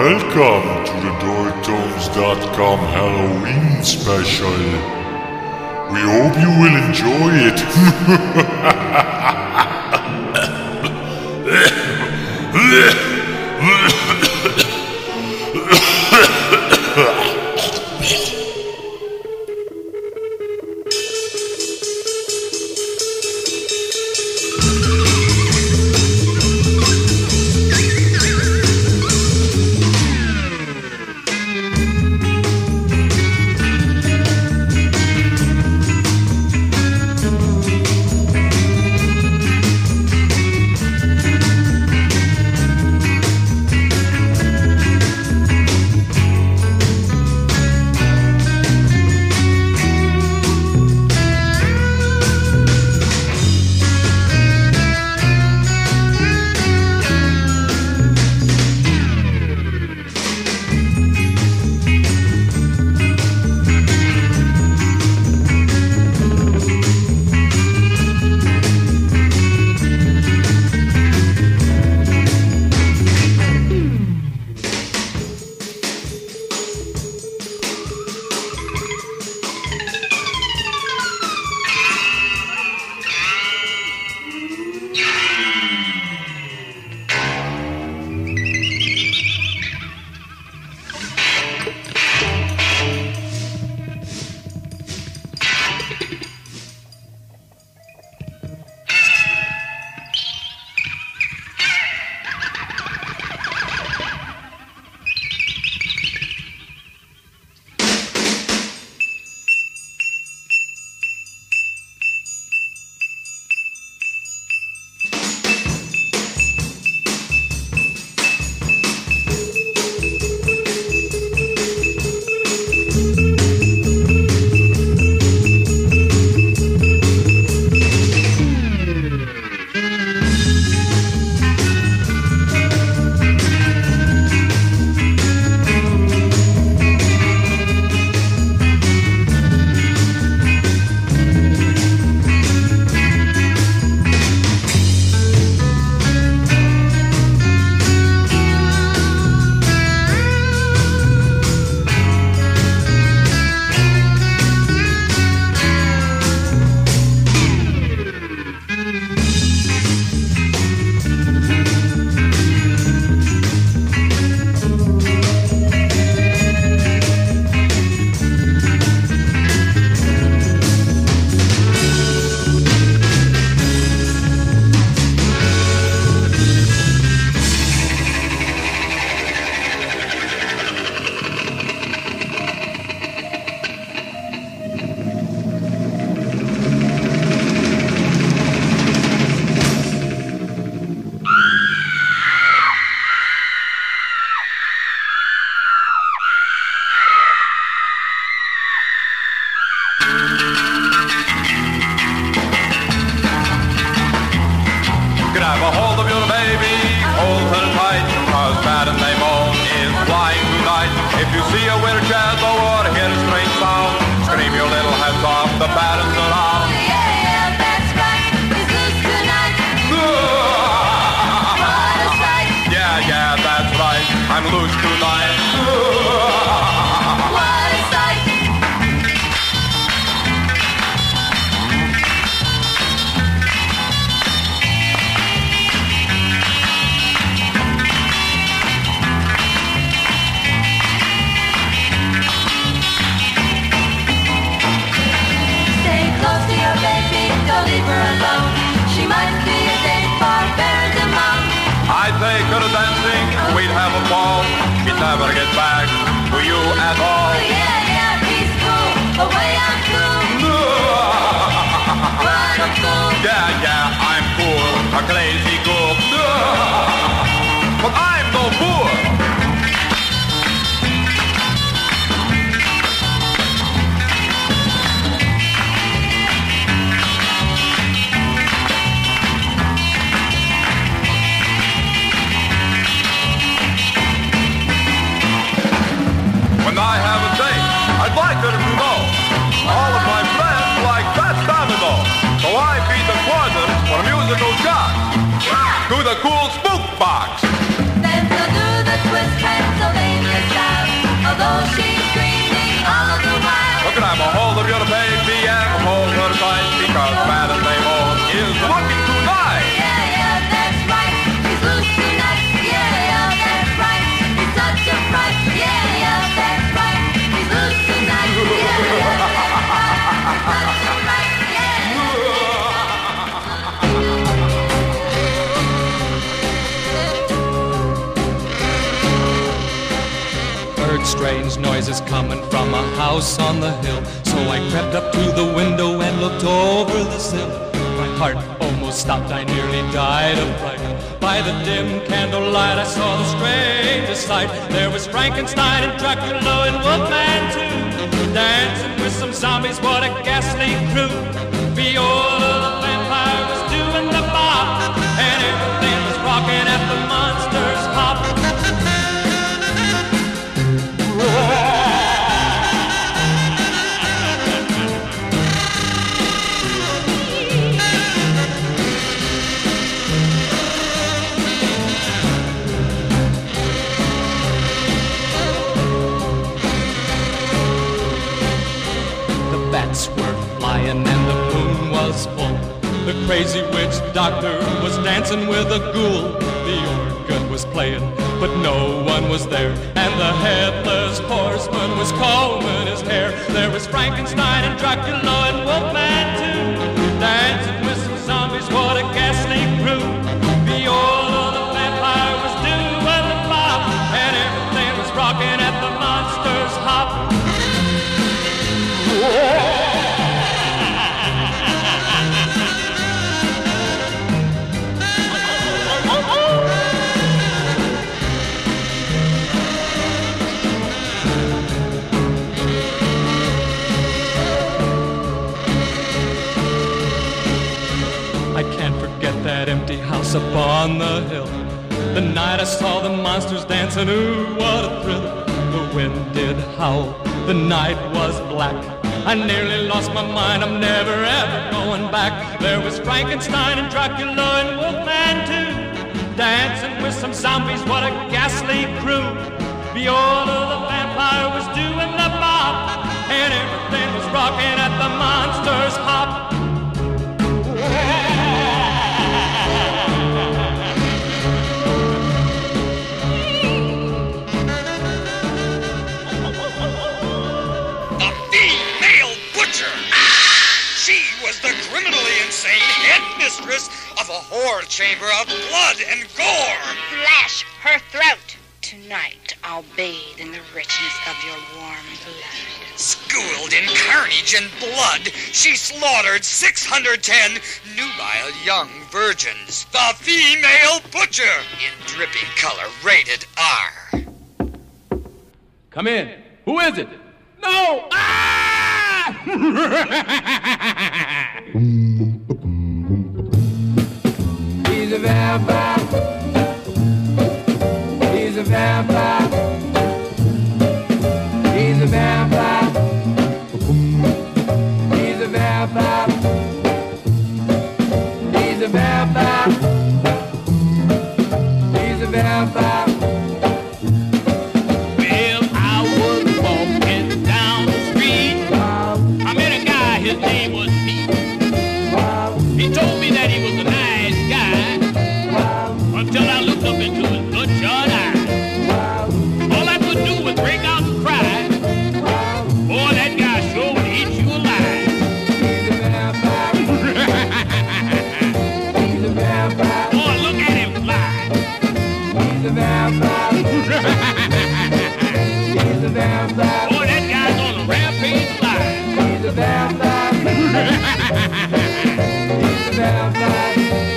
Welcome to the Doytones.com Halloween special. We hope you will enjoy it. Grab a hold of your baby, hold her tight, cause Bad and Lemon is flying tonight. If you see a weird shadow or hear a strange sound, scream your little heads off, the bad is around. Yeah, that's right, he's loose tonight. What a sight. Yeah, that's right, I'm loose tonight. What a sight. Don't leave her alone. She might be a date for Bergamot. I'd take her to dancing, we'd have a ball. She'd never get back to you at all. Yeah, he's cool, but way I'm cool. What a fool. Yeah, I'm cool, a crazy cool. But I'm no fool. When I have a date, I'd like her to know strange noises coming from a house on the hill. So I crept up to the window and looked over the sill. My heart almost stopped, I nearly died of fright. By the dim candlelight I saw the strangest sight. There was Frankenstein and Dracula and Wolfman too, dancing with some zombies, what a ghastly crew. Viola the vampire was doing the bop, and everything was rocking at the monster's hop. Were flying and the moon was full. The crazy witch doctor was dancing with a ghoul. The organ was playing, but no one was there, and the headless horseman was combing his hair. There was Frankenstein and Dracula and Wolfman too, dancing with some zombies, what a ghastly crew. Viola the vampire was doing the bop, and everything was rocking at the monster's hop. I can't forget that empty house upon the hill. The night I saw the monsters dancing, ooh, what a thrill. The wind did howl, the night was black. I nearly lost my mind, I'm never ever going back. There was Frankenstein and Dracula and Wolfman too, dancing with some zombies, what a ghastly crew. Viola the vampire was doing the bop, and everything was rocking at the monster's hop. The criminally insane head mistress of a whore chamber of blood and gore. Slash her throat. Tonight I'll bathe in the richness of your warm blood. Schooled in carnage and blood, she slaughtered 610 nubile young virgins. The female butcher, in dripping color, rated R. Come in. Who is it? No! Ah! He's a vampire. He's a vampire. He's a vampire. He's a vampire. He's a vampire. He's a vampire. Well, I was walking down the street. I met a guy, his name was Pete. He told me that he was a nice guy until I looked up into his bloodshot eyes. All I could do was break out and cry. Boy, that guy sure would eat you alive. He's a vampire. He's a vampire. Boy, look at him fly. He's a vampire. He's a vampire. Boy, that guy's on a rampage alive. He's a vampire. He's a vampire.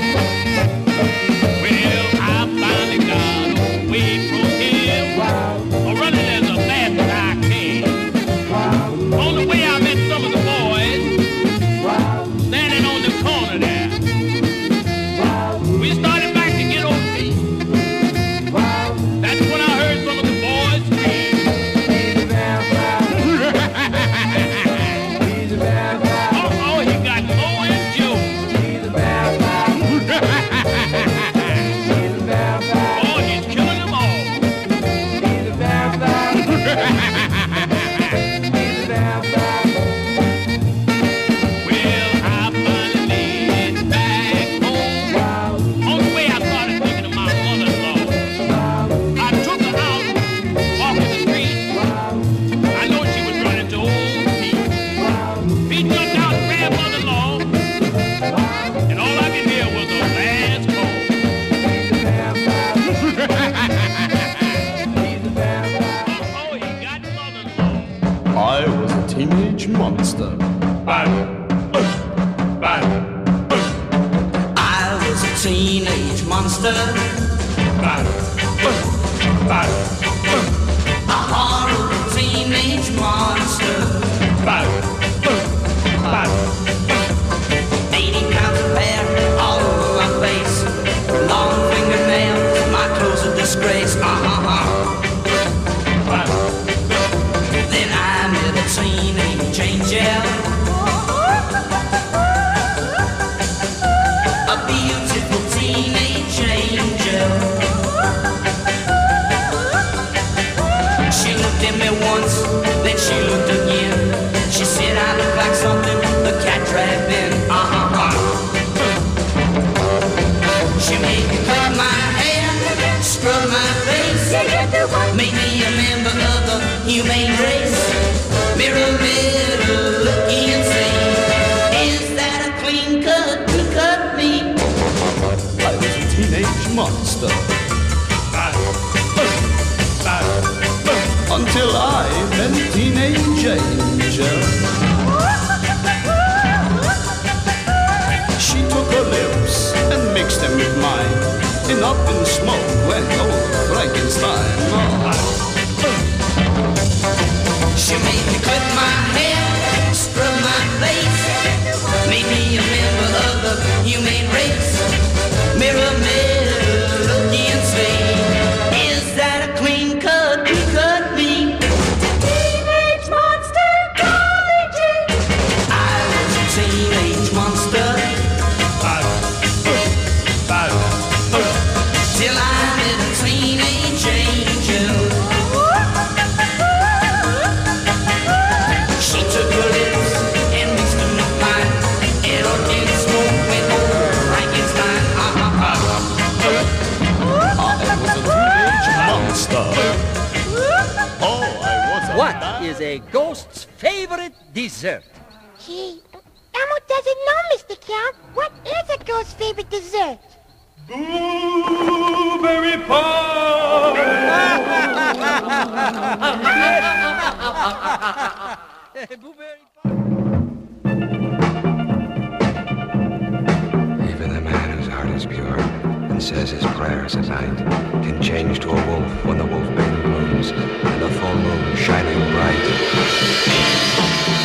Well, I finally got away from him. Running as fast as I can. On the way, I met some of the boys standing on the corner there. We started back to get on feet. That's when I heard some of the boys scream. He's a vampire. He's a vampire. Oh, he got low in monster. A horrible teenage monster. 80 pounds of hair all over my face. Long fingernails, my clothes a disgrace. Then I met a teenage angel. A beautiful teenage angel. She looked at me once, then she looked again. She said I look like something the cat dragged in. She made me cut my hair, scrub my face, made me a member of the humane race. Mirror, mirror, look and see, is that a clean cut who cut me? I was a teenage monster. Until I met a teenage angel. She took her lips and mixed them with mine, and up in smoke went old Frankenstein. She made me clip my hair, scrub my face, made me a member of the humane race. Mirror, mirror, look and see, is that a clean cut who cut me? Teenage monster Golly I was a teenage monster. Till I met a teenage angel. She took her lips and mixed them with mine, and up in smoke went old Frankenstein. I was a teenage monster. Oh, I was a What is a ghost's favorite dessert? Gee, Elmo doesn't know, Mr. Count. What is a ghost's favorite dessert? Blueberry pie! Blueberry Even the man whose heart is pure and says his prayers at night can change to a wolf when the wolfbane blooms and the full moon shining bright.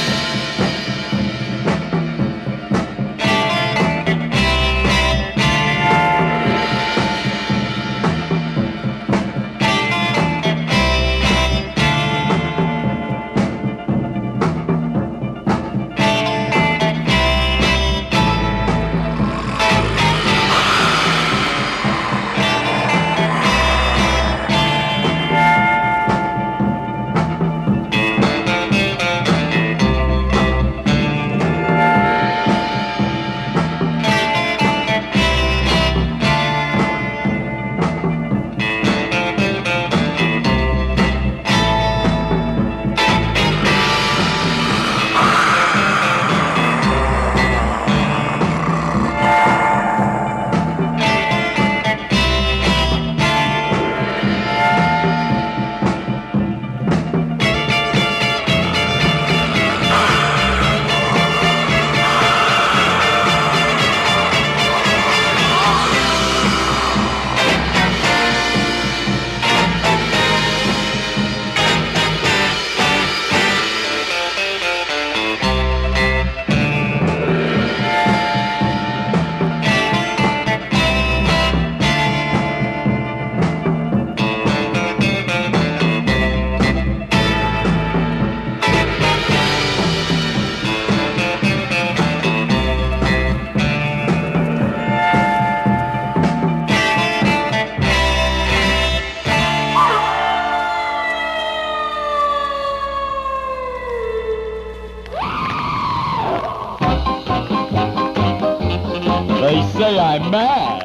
They say I'm mad.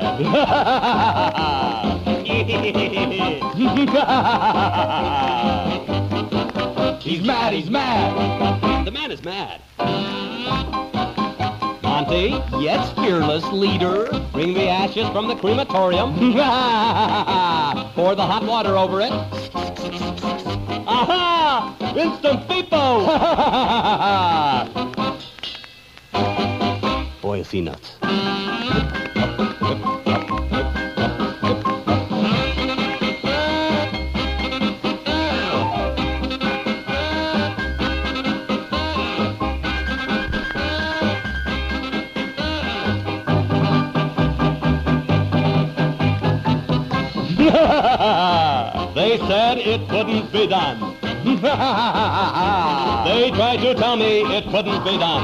He's mad, he's mad. The man is mad. Monty, yes, fearless leader. Bring the ashes from the crematorium. Pour the hot water over it. Aha! Instant peepo! Boy, is he nuts. They said it couldn't be done. They tried to tell me it couldn't be done.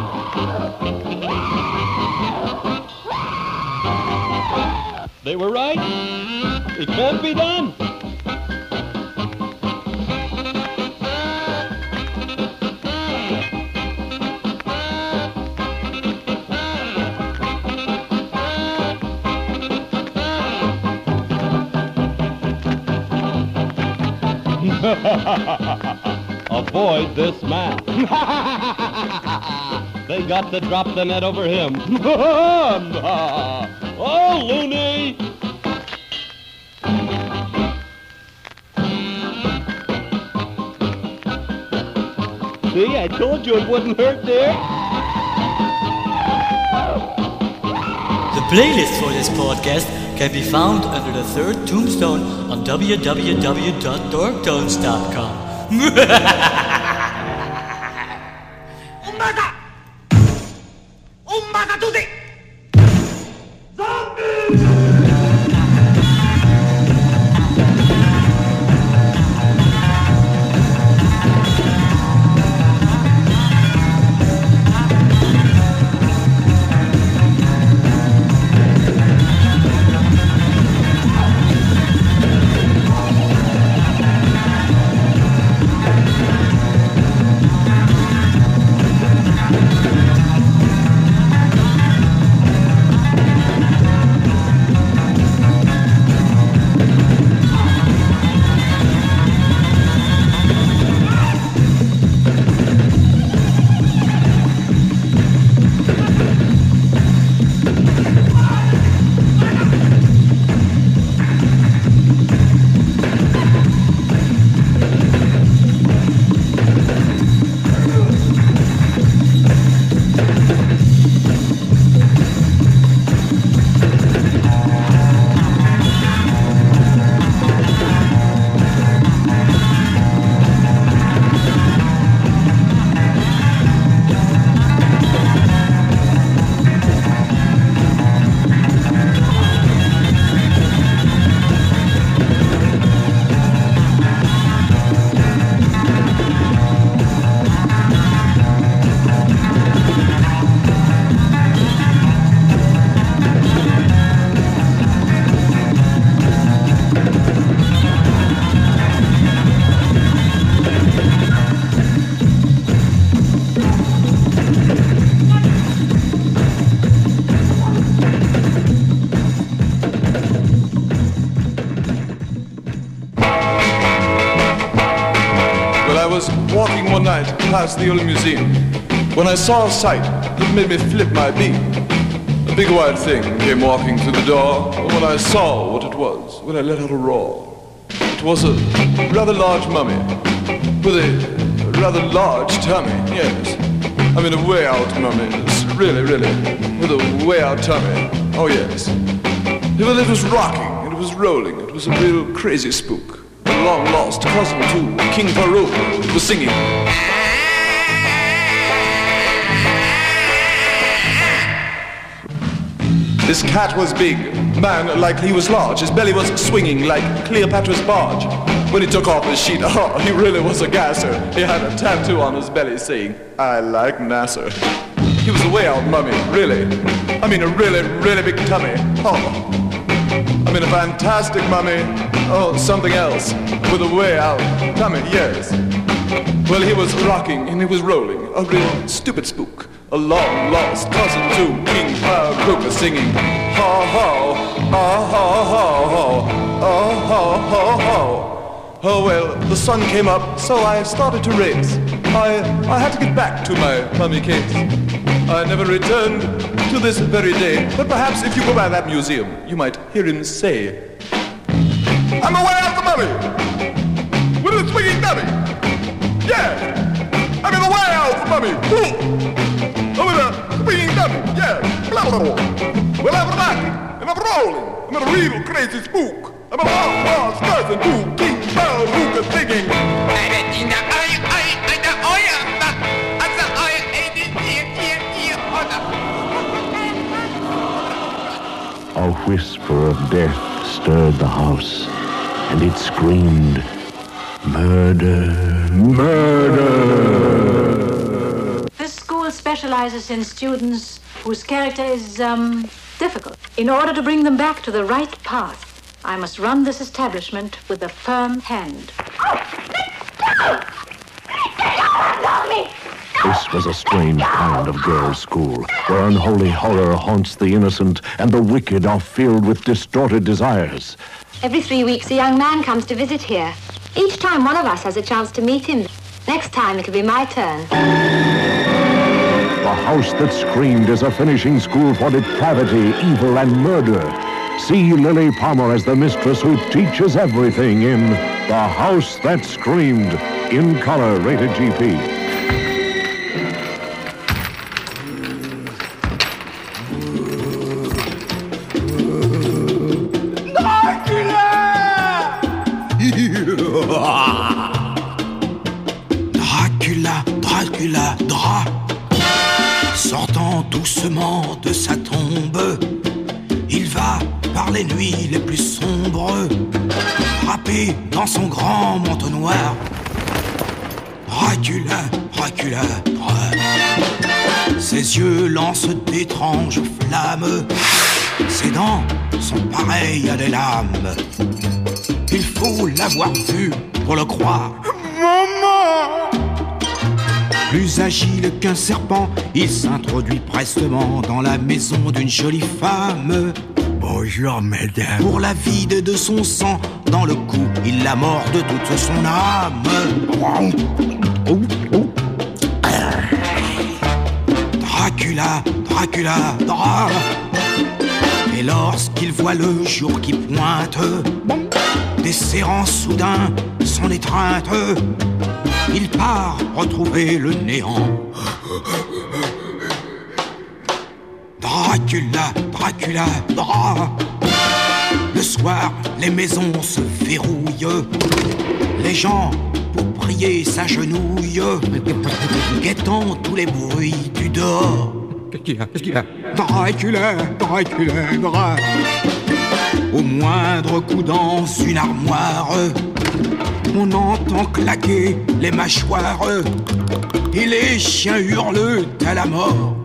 They were right. It can't be done. Avoid this man. They got to drop the net over him. Oh, loony! See, I told you it wouldn't hurt there. The playlist for this podcast can be found under the third tombstone on www.dorktones.com. Umbaga tutti! Walking one night past the old museum, when I saw a sight that made me flip my beat. A big white thing came walking through the door, and when I saw what it was, when I let out a roar, it was a rather large mummy with a rather large tummy, yes. I mean a way out mummy, really, with a way out tummy, oh yes. Well, it was rocking, it was rolling, it was a real crazy spook. A long-lost cousin to King Farouk was singing. This cat was big, man, like he was large. His belly was swinging like Cleopatra's barge. When he took off his sheet, oh, he really was a gasser. He had a tattoo on his belly saying, I like Nasser. He was a way out mummy, really. I mean a really big tummy. Oh. I mean a fantastic mummy, oh, something else, with a way out tummy, yes. Well, he was rocking and he was rolling, a real stupid spook. A long-lost cousin to King Farouk was singing, ha ha, ha ha ha ha, ha ha ha ha. Oh well, the sun came up, so I started to race. I had to get back to my mummy case. I never returned to this very day, but perhaps if you go by that museum, you might hear him say, I'm away out the mummy, with a swinging dummy. Yeah, I'm in the way out the mummy. I'm with a swinging dummy. Yeah, blah, blah, blah. Well, I'm rocking and I'm rolling. I'm a real crazy spook. I'm a long-lost cousin to King Farouk is singing. A whisper of death stirred the house. and it screamed, "Murder! Murder!" This school specializes in students whose character is, difficult. In order to bring them back to the right path, I must run this establishment with a firm hand. This was a strange kind of girls' school, where unholy horror haunts the innocent and the wicked are filled with distorted desires. Every 3 weeks, a young man comes to visit here. Each time, one of us has a chance to meet him. Next time, it'll be my turn. The House That Screamed is a finishing school for depravity, evil, and murder. See Lily Palmer as the mistress who teaches everything in The House That Screamed, in color, rated GP. Dracula. Sortant doucement de sa tombe, il va par les nuits les plus sombres, frapper dans son grand manteau noir. Dracula. Ses yeux lancent d'étranges flammes, ses dents sont pareilles à des lames. Il faut l'avoir vu pour le croire. Maman! Plus agile qu'un serpent, il s'introduit prestement dans la maison d'une jolie femme. Bonjour, mesdames. Pour la vide de son sang, dans le cou, il la mord de toute son âme. Dracula. Et lorsqu'il voit le jour qui pointe, desserrant soudain son étreinte, il part retrouver le néant. Dracula. Le soir, les maisons se verrouillent. Les gens, pour prier, s'agenouillent, guettant tous les bruits du dehors. Qu'est-ce qu'il y a Dracula. Au moindre coup dans une armoire, on entend claquer les mâchoires et les chiens hurlent à la mort.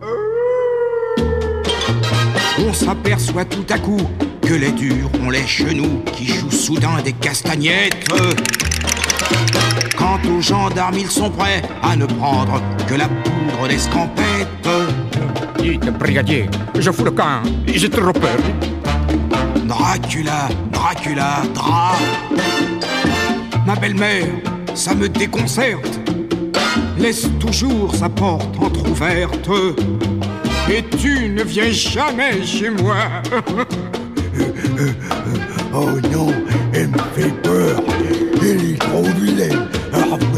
On s'aperçoit tout à coup que les durs ont les genoux qui jouent soudain des castagnettes. Quant aux gendarmes, ils sont prêts à ne prendre que la poudre d'escampette. Dites, brigadier, je fous le camp, j'ai trop peur. Dracula. Ma belle-mère, ça me déconcerte. Laisse toujours sa porte entr'ouverte. Et tu ne viens jamais chez moi. Oh non, elle me fait peur. Elle est trop vilaine. Ah ouais.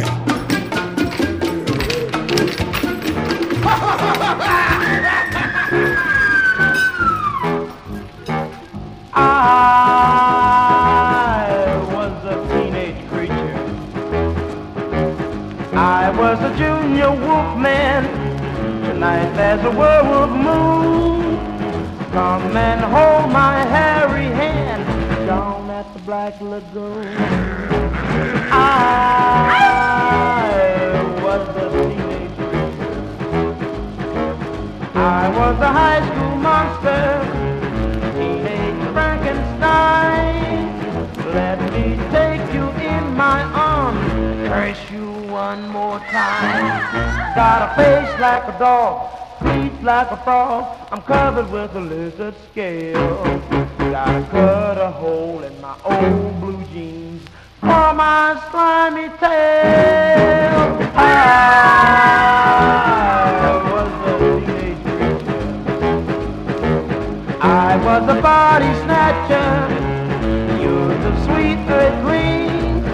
I was a junior wolfman. Tonight there's a werewolf moon. Come and hold my hairy hand down at the Black Lagoon. I was a teenage creature. I was a high school monster, teenage Frankenstein. Let me take you in my arms, curse you one more time. Got a face like a dog, feet like a frog. I'm covered with a lizard scale. Gotta cut a hole in my old blue jeans for my slimy tail. I was a teenage creature. I was a body snatcher. You're the sweet earth green.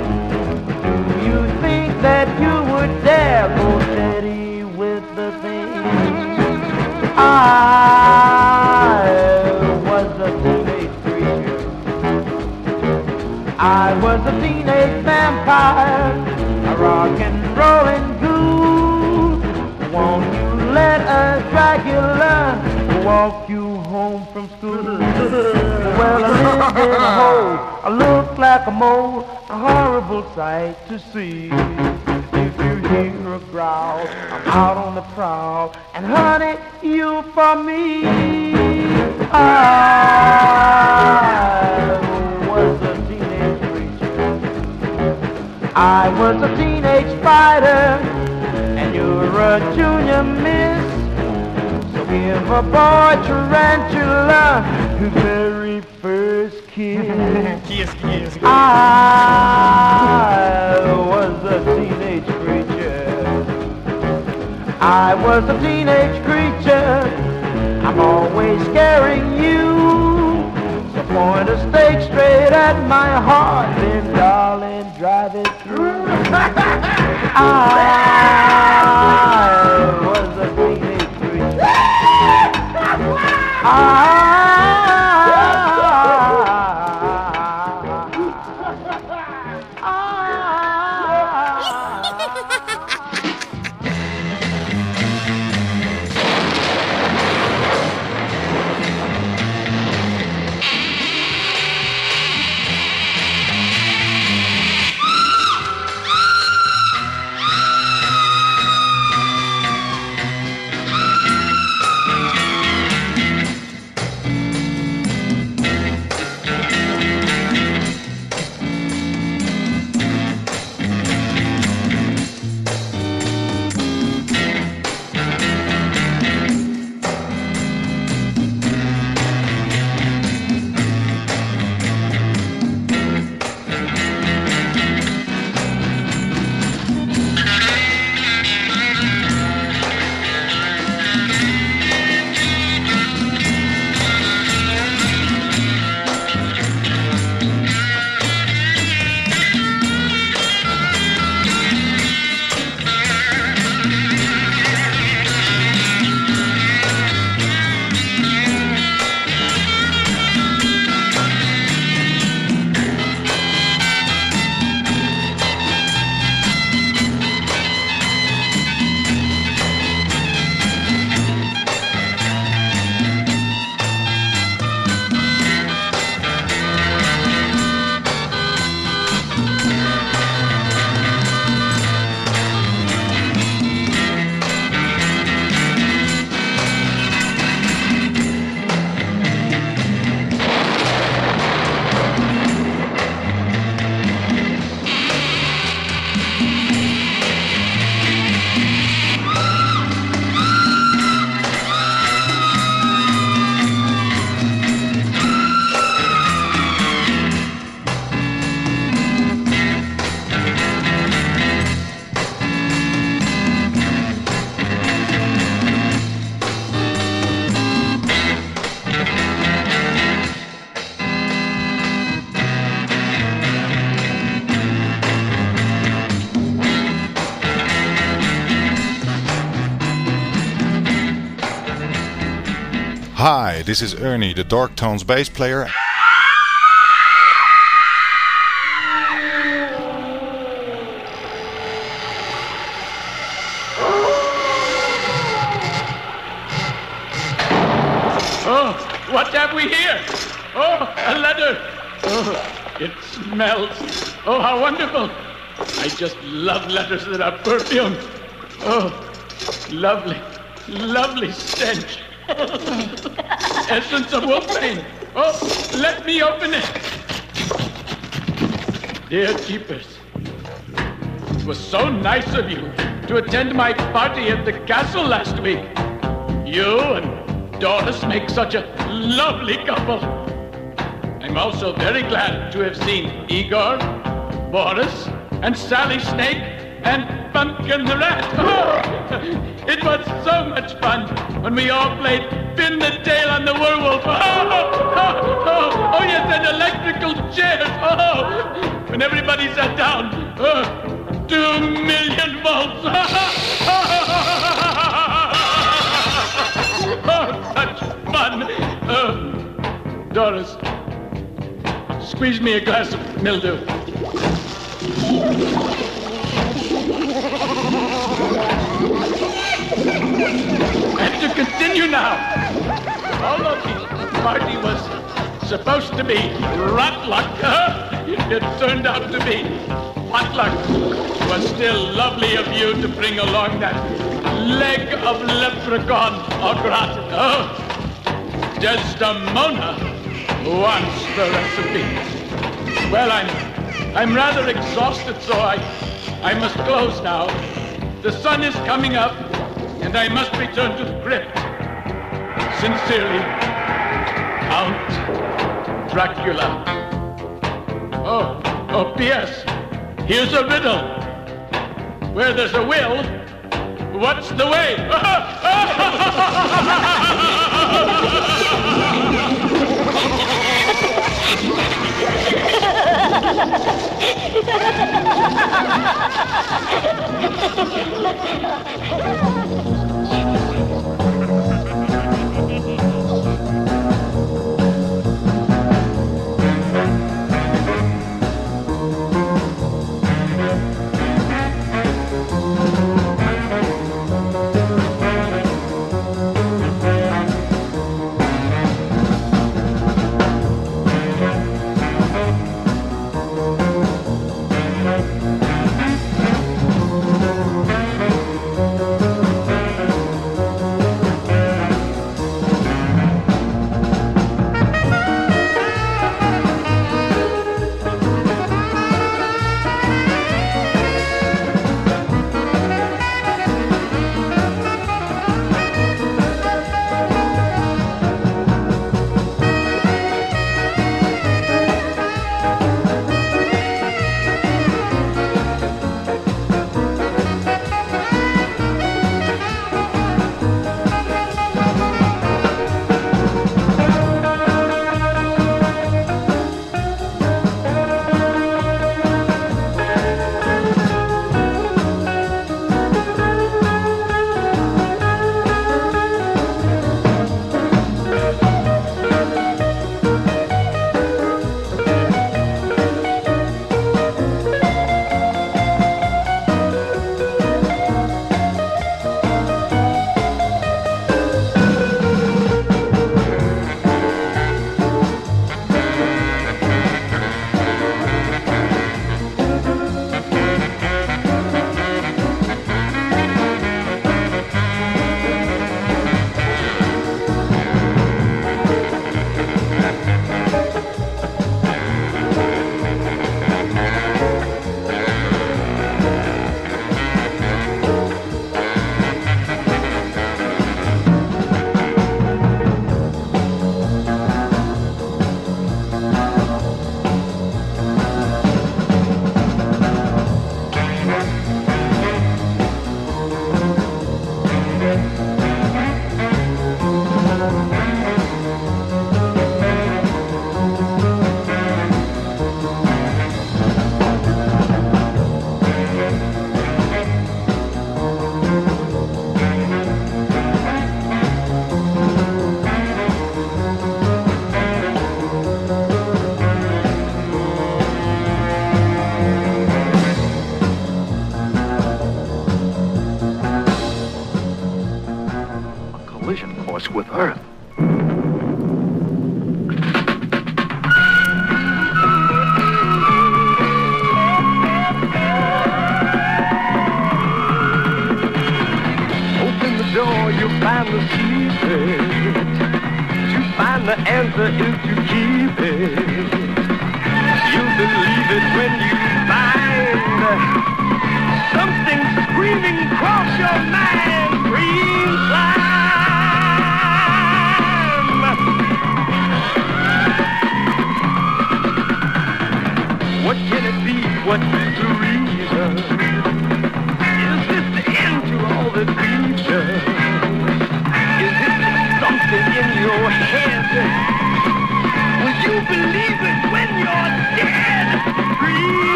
That you would dare go steady with the thing. I was a teenage creature. I was a teenage vampire, a rock and rolling ghoul. Won't you let a Dracula walk walk you home from school. Well, I lived in a hole, I look like a mole, a horrible sight to see. If you hear a growl, I'm out on the prowl, and honey, you for me. I was a teenage creature. I was a teenage fighter, and you're a junior miss. So give a boy tarantula his very first kiss. I was a teenage creature. I was a teenage creature. I'm always scaring you. So point a stake straight at my heart, then darling, drive it through. I was a teenage creature. Hi, this is Ernie, the Dark Tones bass player. Oh, what have we here? Oh, a letter. Oh, it smells. Oh, how wonderful. I just love letters that are perfumed. Oh, lovely, lovely stench. Essence of wolfbane. Oh, let me open it. Dear keepers, it was so nice of you to attend my party at the castle last week. You and Doris make such a lovely couple. I'm also very glad to have seen Igor, Boris, and Sally Snake, and Pumpkin the Rat. Oh, it was so much fun when we all played Pin the Tail on the Werewolf. Oh, yes, and electrical chairs. Oh, when everybody sat down. 2 million volts. Oh, such fun. Doris, squeeze me a glass of mildew. And to continue now, party was supposed to be rot luck. It turned out to be potluck. It was still lovely of you to bring along that leg of leprechaun au gratin. Oh, Desdemona wants the recipe. Well, I'm rather exhausted, so I must close now. The sun is coming up, and I must return to the crypt. Sincerely, Count Dracula. Oh, P.S. Here's a riddle. Where there's a will, what's the way? With Earth. Open the door, you'll find the secret. To find the answer is to keep it. You'll believe it when you find something screaming across your mind. Green slime. What can it be? What is the reason? Is this the end to all that we've done? Is it just something in your head? Will you believe it when you're dead? Green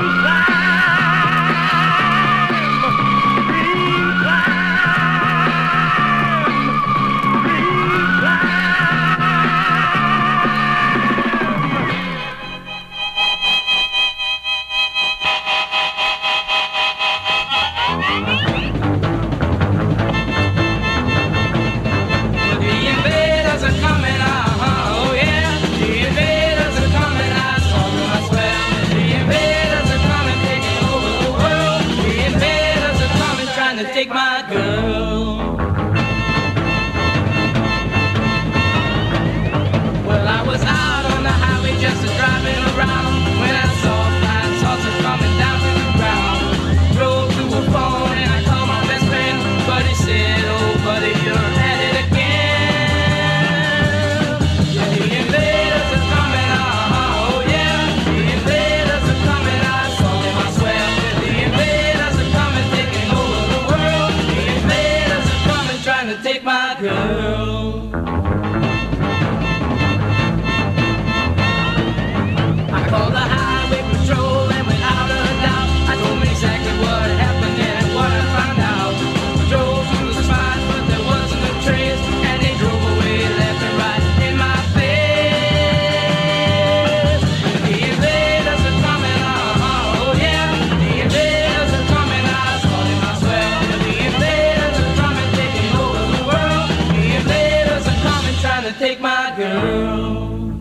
slime! Green slime! Green slime! to take my girl.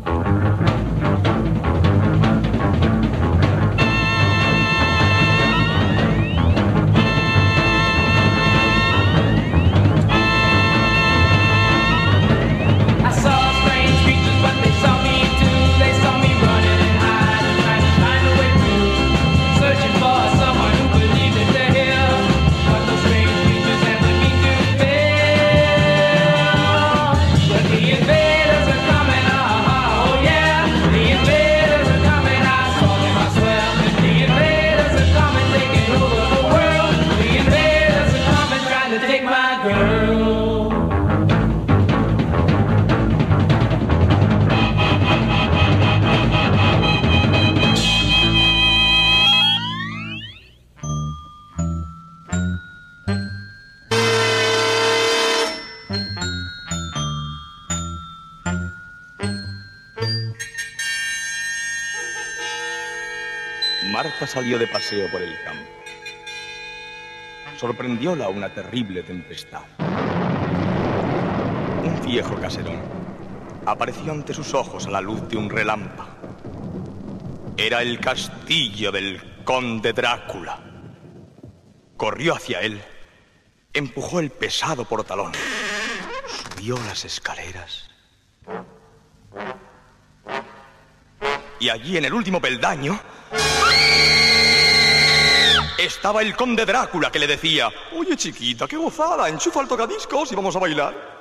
I saw strange creatures, but they saw me too. They saw me running and hiding, trying to find a way through, searching for someone who believed that they're here. But those strange creatures never mean to fail. But the invaders are coming, oh yeah. The invaders are coming, I saw them, I swear. The invaders are coming, taking over the world. The invaders are coming, trying to take my girl. Marta salió de paseo por el campo. Sorprendióla una terrible tempestad. Un viejo caserón apareció ante sus ojos a la luz de un relámpago. Era el castillo del conde Drácula. Corrió hacia él, empujó el pesado portalón, subió las escaleras. Y allí, en el último peldaño, estaba el conde Drácula, que le decía: oye, chiquita, qué gozada, enchufa el tocadiscos y vamos a bailar.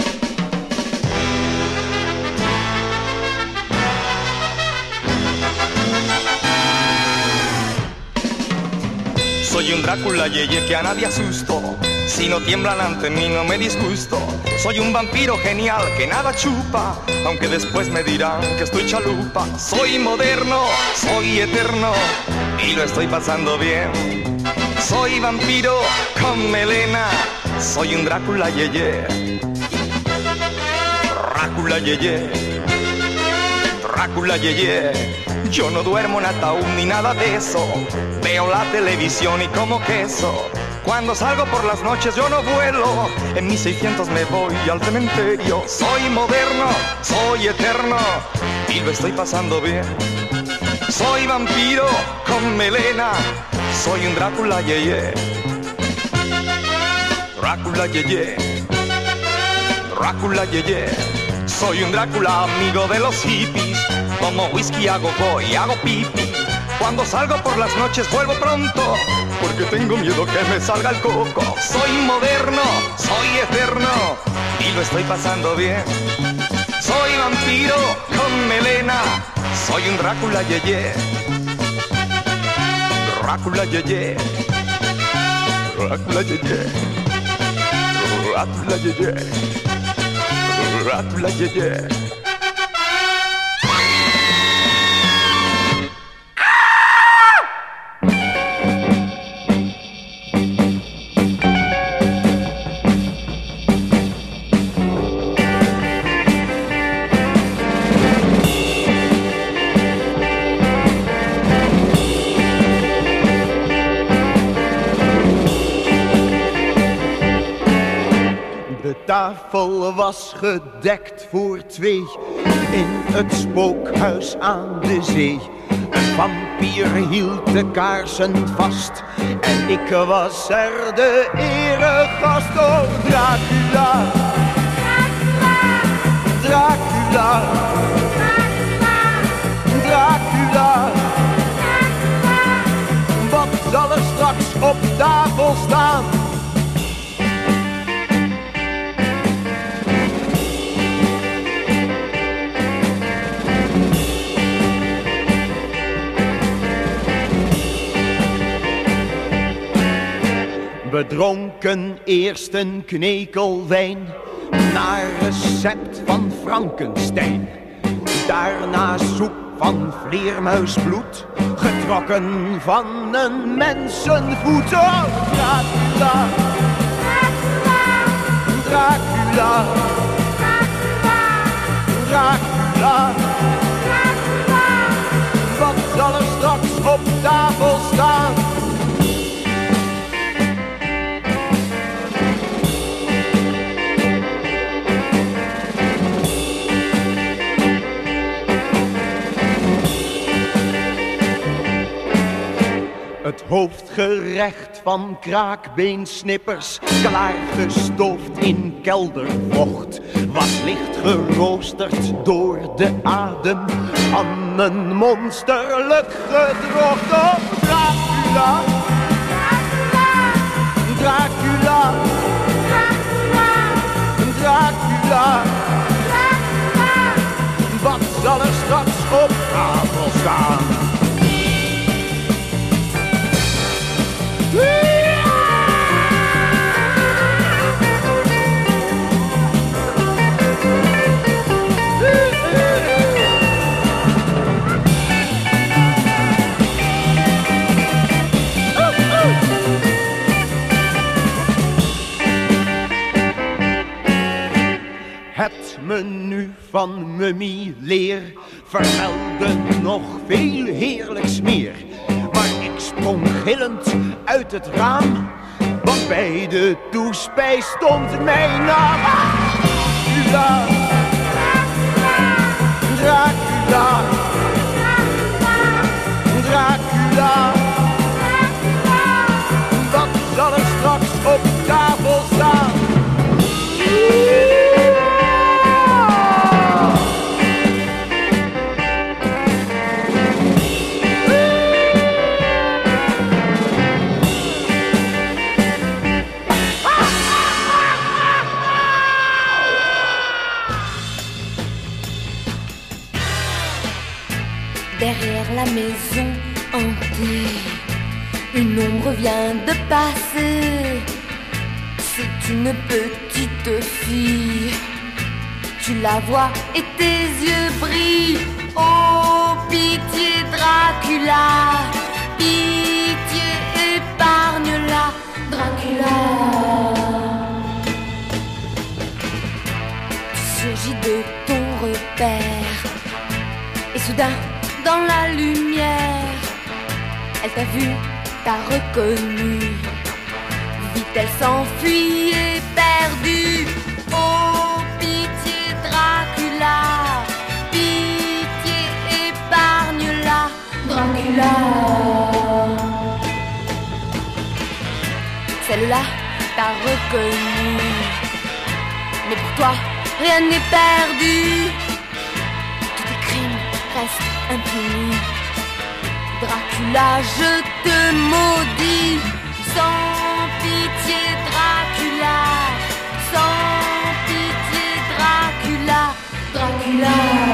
Soy un Drácula yeye que a nadie asusto. Si no tiemblan ante mí no me disgusto. Soy un vampiro genial que nada chupa, aunque después me dirán que estoy chalupa. Soy moderno, soy eterno y lo estoy pasando bien. Soy vampiro con melena, soy un Drácula yeye. Drácula yeye, Drácula yeye. Yo no duermo en ataúd ni nada de eso. Veo la televisión y como queso. Cuando salgo por las noches yo no vuelo. En mis 600 me voy al cementerio. Soy moderno, soy eterno y lo estoy pasando bien. Soy vampiro con melena, soy un Drácula yeye. Drácula yeye, Drácula yeye. Soy un Drácula amigo de los hippies. Tomo whisky, hago go y hago pipi. Cuando salgo por las noches vuelvo pronto, porque tengo miedo que me salga el coco. Soy moderno, soy eterno y lo estoy pasando bien. Soy vampiro con melena, soy un Drácula yeye. Drácula yeye, Drácula yeye, Drácula yeye, Drácula yeye. De tafel was gedekt voor twee in het spookhuis aan de zee. Een vampier hield de kaarsen vast en ik was er de eregast. Oh, Dracula, Dracula, Dracula. Wat zal er straks op tafel staan? We dronken eerst een knekel wijn, naar recept van Frankenstein. Daarna soep van vleermuisbloed, getrokken van een mensenvoet. Oh, Dracula, Dracula, Dracula, wat zal er straks op tafel staan? Hoofdgerecht van kraakbeensnippers, klaargestoofd in keldervocht, was licht geroosterd door de adem van een monsterlijk gedrocht. Oh, Dracula, Dracula, Dracula, wat zal er straks op tafel staan? Het menu van Mummie-leer vermeldde nog veel heerlijks meer. Maar ik sprong gillend uit het raam, want bij de toespijs stond mijn naam. Dracula, Dracula, Dracula, wat zal er straks op tafel staan? Derrière la maison hantée, une ombre vient de passer. C'est une petite fille. Tu la vois et tes yeux brillent. Oh, pitié Dracula, pitié épargne-la, Dracula. Tu surgis de ton repère et soudain, dans la lumière, elle t'a vu, t'a reconnu. Vite elle s'enfuit éperdue. Oh pitié Dracula, pitié épargne-la, Dracula. Celle-là t'a reconnu, mais pour toi rien n'est perdu. Tous tes crimes restent impuni. Dracula, je te maudis. Sans pitié Dracula, sans pitié Dracula, Dracula.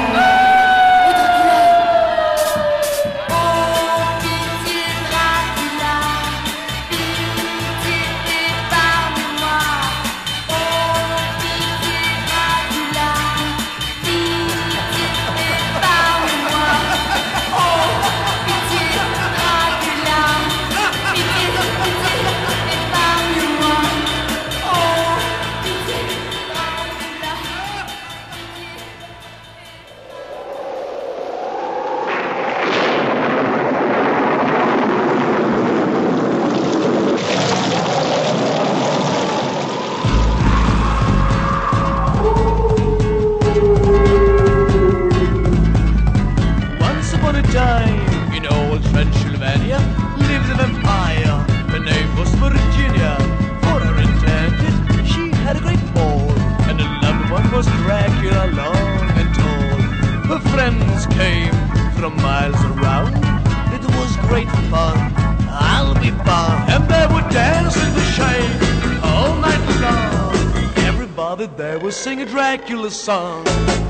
There was sing a Dracula song.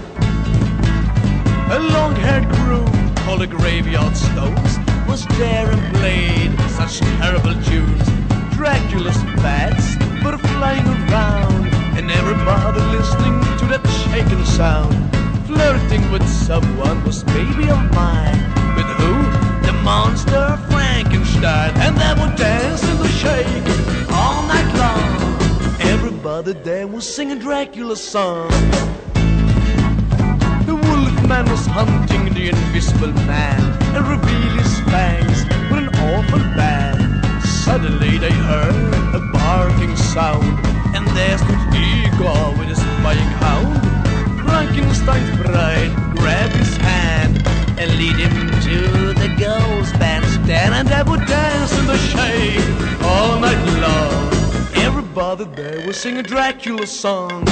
A long-haired groom called a Graveyard Stones was there and played such terrible tunes. Dracula's bats were flying around, and everybody listening to that shaken sound. Flirting with someone was baby of mine. With who? The monster Frankenstein. And they would dance and shake all night long. Everybody there was singing Dracula's song. The Wolfman was hunting the invisible man and revealed his fangs with an awful bang. Suddenly they heard a barking sound, and there stood Igor with his spying hound. Frankenstein's bride grabbed his hand and lead him to the ghost bandstand, and they would dance in the shade all night long. Everybody there was singing Dracula song.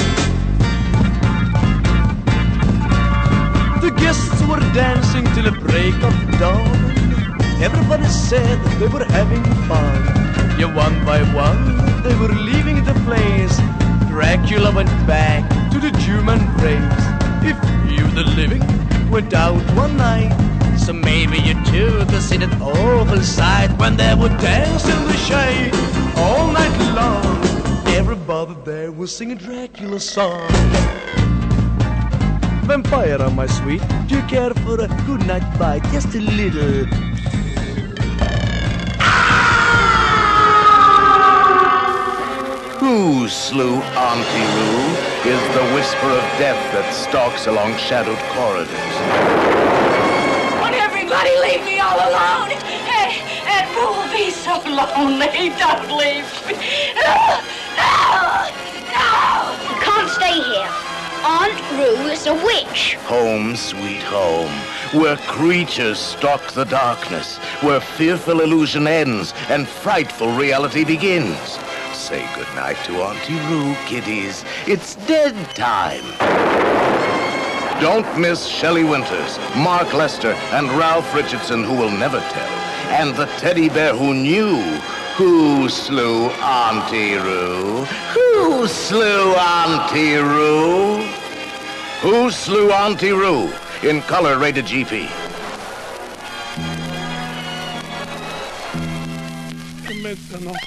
The guests were dancing till the break of dawn. Everybody said they were having fun. Yeah, one by one they were leaving the place. Dracula went back to the human race. If you, the living, went out one night, so maybe you too could see that awful sight when they would dance in the shade all night long. Everybody there was singing Dracula song. Vampire, my sweet, do you care for a good night bite? Just a little. Who slew Auntie Roo is the whisper of death that stalks along shadowed corridors. Won't everybody leave me all alone? Ed will be so lonely. Don't leave me. No! You can't stay here. Aunt Roo is a witch. Home, sweet home, where creatures stalk the darkness, where fearful illusion ends and frightful reality begins. Say goodnight to Auntie Roo, kiddies. It's dead time. Don't miss Shelley Winters, Mark Lester, and Ralph Richardson, who will never tell, and the teddy bear who knew. Who slew Auntie Roo? Who slew Auntie Roo? Who slew Auntie Roo? In color, rated GP. Mezzanotte.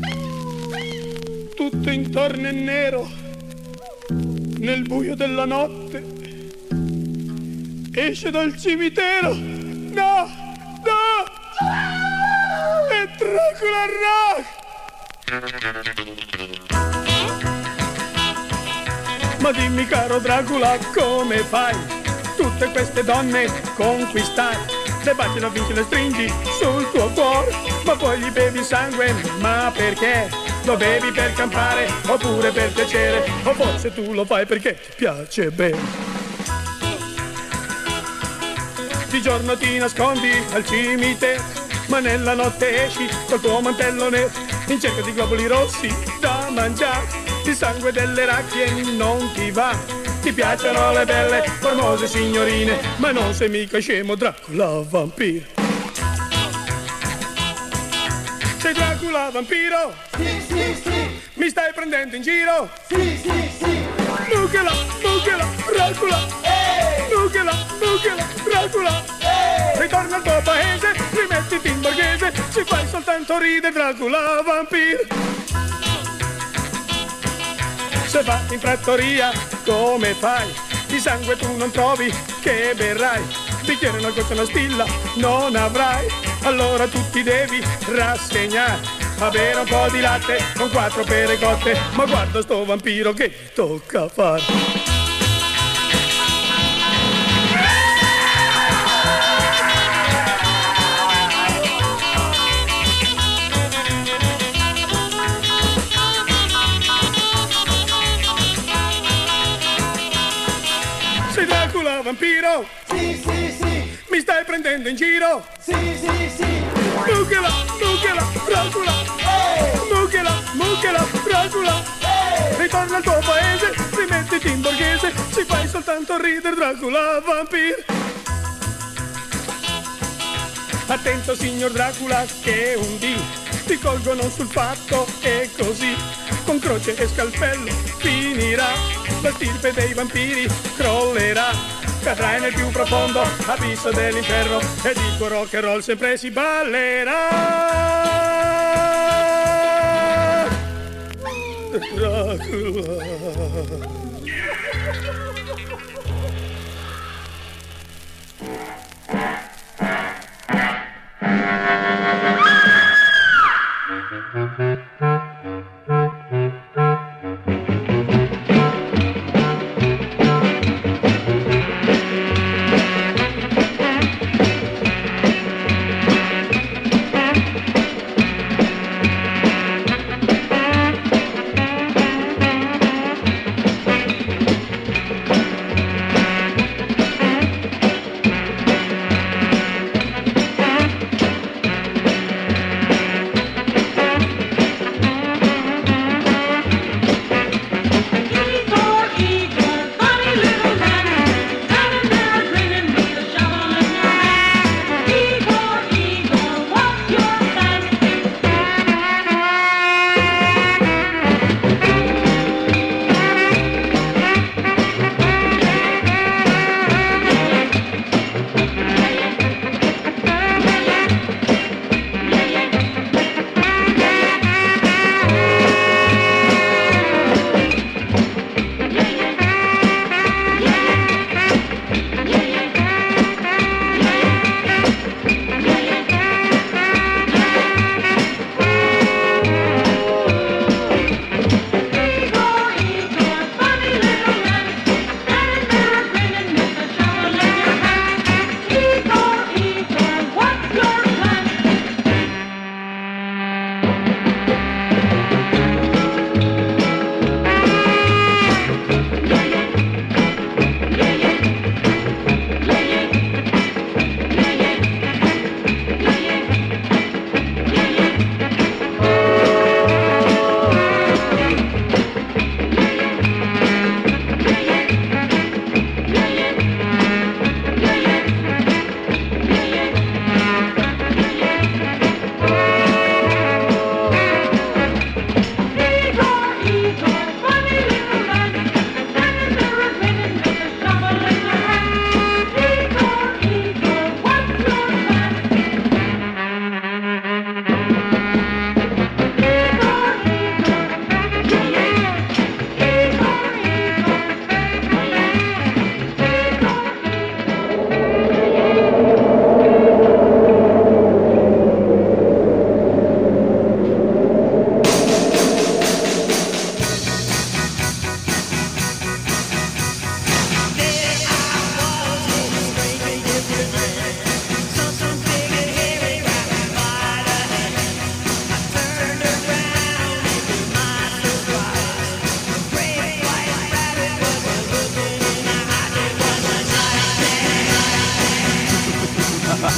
Tutto intorno è nero. Nel buio della notte. Esce dal cimitero. No! È Dracula Rock! Ma dimmi caro Dracula, come fai? Tutte queste donne conquistai. Le baci, le vinci, le stringi sul tuo cuore. Ma poi gli bevi sangue, ma perché? Lo bevi per campare, oppure per piacere? O forse tu lo fai perché ti piace bene? Di giorno ti nascondi al cimitero, ma nella notte esci col tuo mantello nero in cerca di globuli rossi da mangiare. Il sangue delle racchie non ti va. Ti piacciono le belle, famose signorine, ma non sei mica scemo, Dracula vampiro. Sei Dracula vampiro? Sì. Mi stai prendendo in giro? Sì. Nucela, Dracula. Nucela, Dracula. Ritorna al tuo paese, rimettiti in borghese, ci fai soltanto ridere, Dracula vampiro. Se vai in trattoria, come fai? Di sangue tu non trovi, che berrai? Bicchiere, una goccia, una stilla, non avrai. Allora tu ti devi rassegnare a bere un po' di latte con 4 pere cotte. Ma guarda sto vampiro che tocca fare. Sei Dracula vampiro? Sì. Mi stai prendendo in giro? Sì. Nucela, Dracula. Nucela, Dracula. Ritorna al tuo paese, rimettiti in borghese, ci fai soltanto ridere, Dracula vampiro. Attento signor Dracula che un dì ti colgono sul fatto e così con croce e scalpello finirà. La stirpe dei vampiri crollerà. Cadrai nel più profondo abisso dell'inferno e di tuo rock and roll sempre si ballerà. Dracula.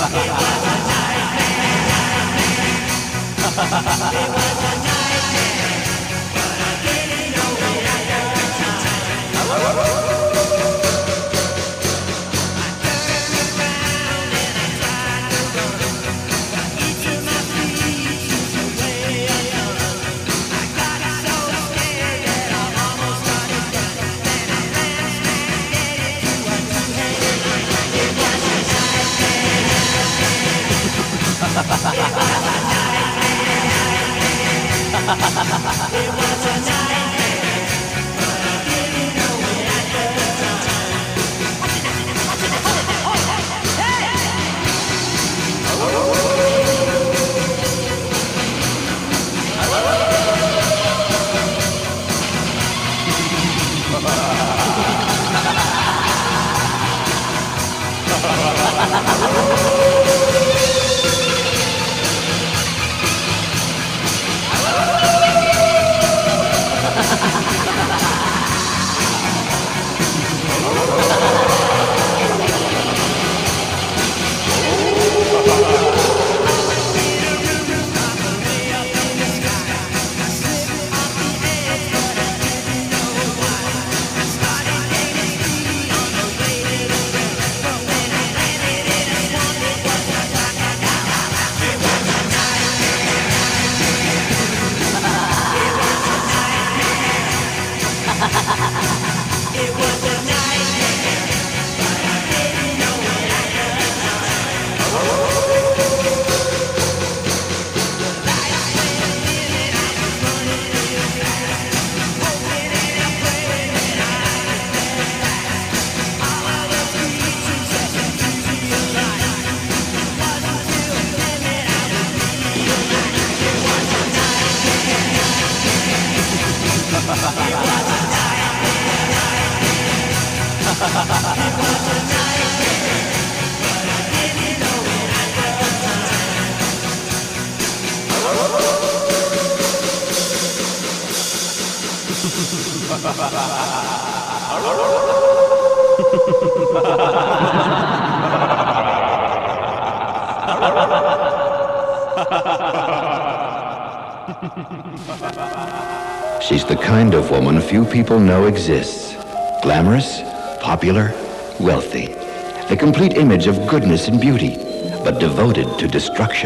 She's the kind of woman few people know exists. Glamorous, popular, wealthy. The complete image of goodness and beauty, but devoted to destruction.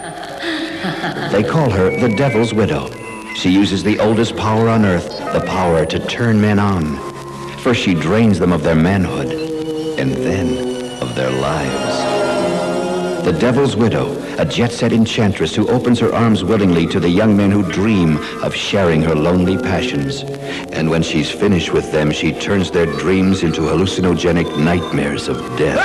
They call her the Devil's Widow. She uses the oldest power on earth, the power to turn men on. First she drains them of their manhood, and then of their lives. The Devil's Widow, a jet-set enchantress who opens her arms willingly to the young men who dream of sharing her lonely passions. And when she's finished with them, she turns their dreams into hallucinogenic nightmares of death.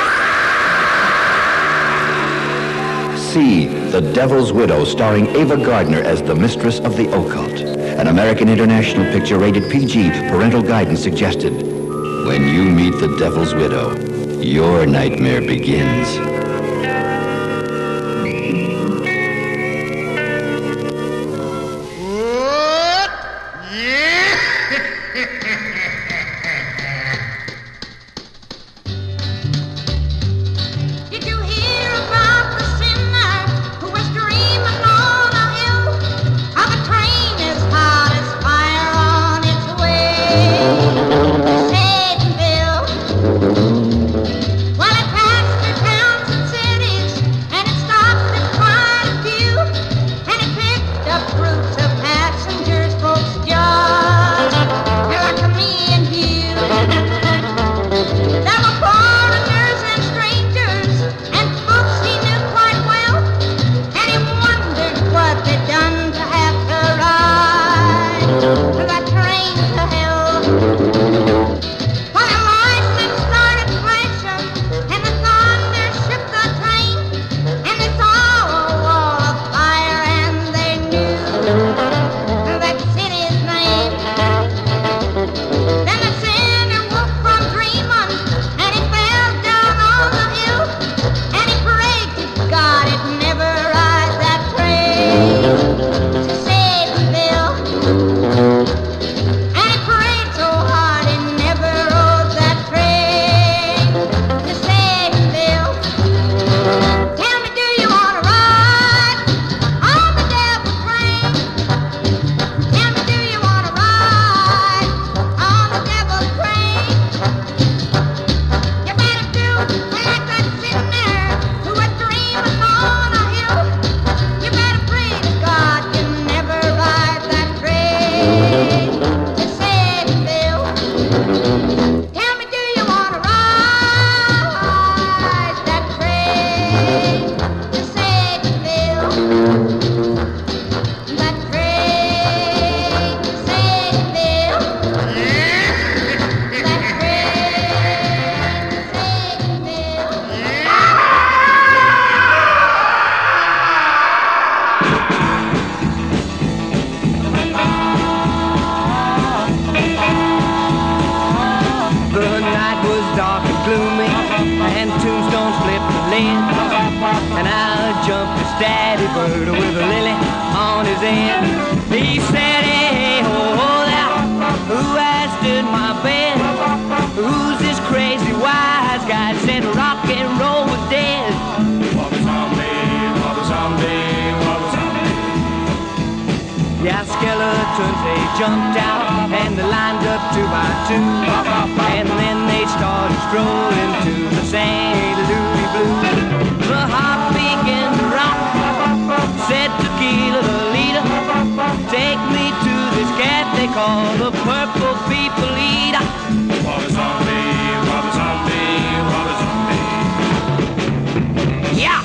See The Devil's Widow, starring Ava Gardner as the Mistress of the Occult. An American International picture rated PG, parental guidance suggested. When you meet the Devil's Widow, your nightmare begins. When a license started flashing lid. And out jumped a statty bird with a lily on his head. He said, hey, ho, ho, there, who has stood my bed? Who's this crazy wise guy? Said rock and roll was dead. Wubba zombie, wubba zombie, wubba zombie. Yeah, skeletons, they jumped out and they lined up 2 by 2. And then they started strolling to the St. Louis Blues. The hop began to rock, said Tequila the leader, take me to this cat they call the Purple People Eater. Wubba zombie, wubba zombie, wubba zombie. Yeah!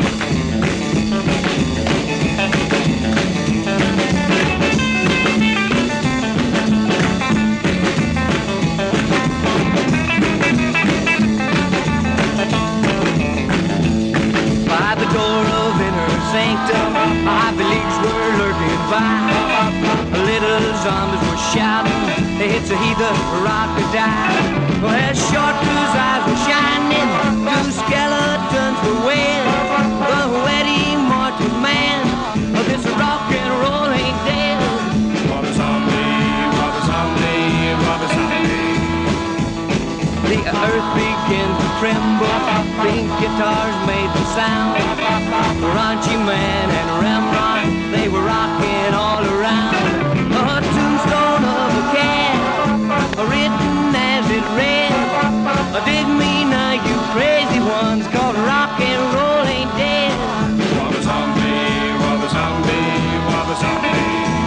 By the door of inner sanctum, Ivy Leagues were lurking by. Little zombies were shouting, it's a heathen rock or die. Well, as short blue's eyes were shining, 2 skeletons were wed. The wedding march was manned, this rock and roll ain't dead. Wubba zombie, wubba zombie, wubba zombie. The earth began to tremble, pink guitars made the sound. Raunchy Man and Rembrandt, they were rocking all around. A tombstone of a cat, written as it read, dig me now, you crazy ones, 'cause rock and roll ain't dead. Wubba zombie, wubba zombie, wubba zombie.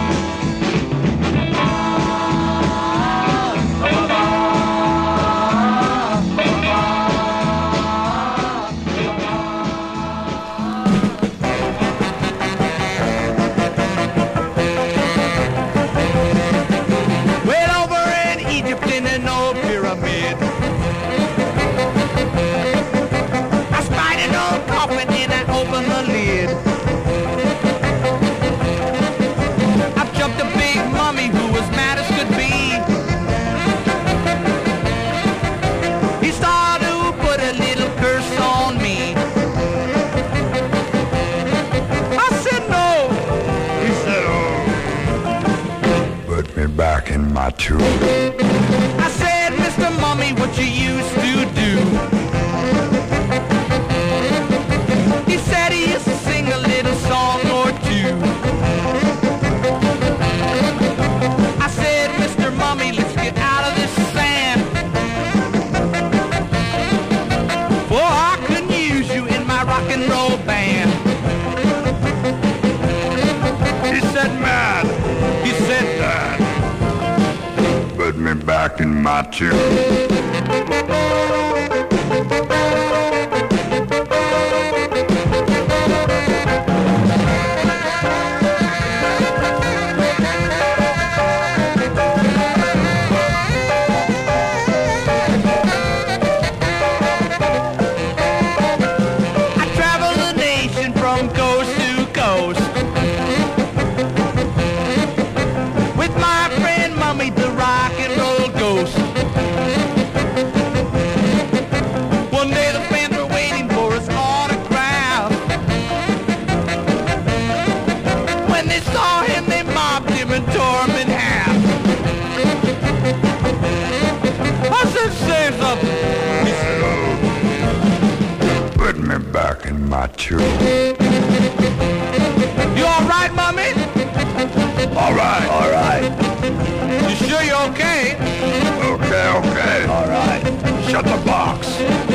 Back in my tomb. I said, Mr. Mummy, what you used to do? He said he used to sing a little song or two. I said, Mr. Mummy, let's get out of this sand, for I can use you in my rock and roll band. He said, man. He said, Dad. Put me back in my tomb. Back in my tomb. You all right, Mummy? All right. All right. You sure you're okay? Okay, okay. All right. Shut the box.